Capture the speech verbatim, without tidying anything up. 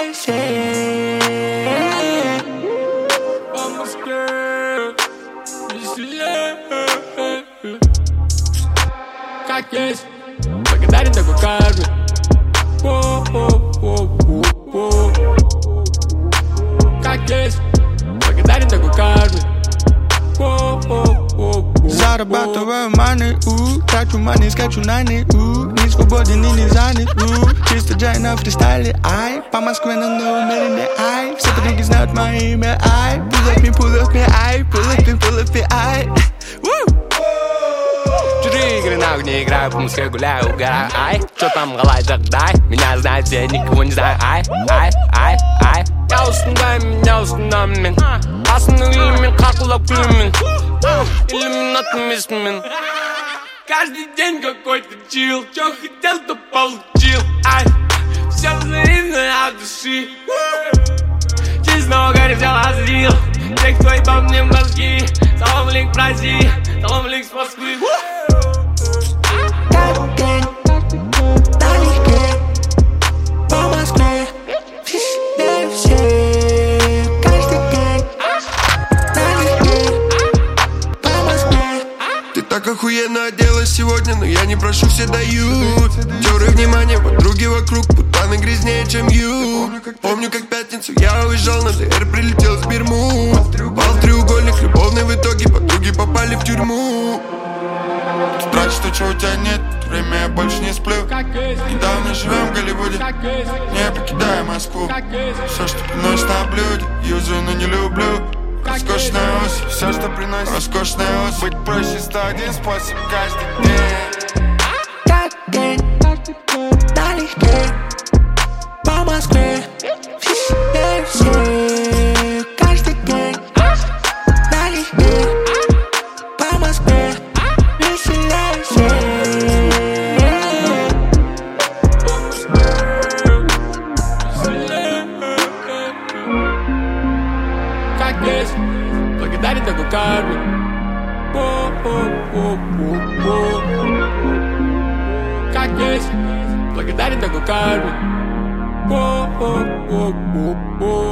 Как есть, благодарен такой карме. Как есть, благодарен такой карме. Зарабатываю money, у, трачу money, скачу нани, у, не свободен и не занят, у, чисто джай на фристайле, ай, по Москве на номере, ай, все подруги знают мое имя, ай, pull up me, pull up me, ай, pull up me, pull up me, ай. Чужие игры нахуй не играю, по Москве гуляю, угораю, ай. Чё там, галай, дай, меня знают все, никого не знаю, ай, ай, ай, ай. Я уснудай, меня уснудай, остановили хақлап күлімен, иллюминатным исмен. Каждый день какой-то чил, чё хотел, то получил, ай. Все взаимно от души, честного горя взял, озлил. Тех, кто ебал мне мозги, салам алейкум, Россия, салам алейкум с Москвы. Каждый день, налегке, по Москве, везде все. Каждый день, налегке, по Москве. Ты так охуенно оделась сегодня, но я не прошу, все дают. Тёры внимание, подруги вокруг, путаны грязнее, чем ю. Помню, как пятницу я уезжал на ДР, прилетел с Бермуд. Пал в треугольник, любовный в итоге, подруги попали в тюрьму. Брать, что чего у тебя нет, время я больше не сплю. Недавно живем в Голливуде, не покидая Москву. Все, что приносит на блюде, юзаю, но не люблю. Роскошная ось, все, что приносит роскошная ось. Быть проще, сто один способ каждый день. Каждый день, налегке, по Москве, везде все. Каждый день, налегке, по Москве, веселее все. Как есть, благодарен такой карме. Как есть, благодарен такой карме.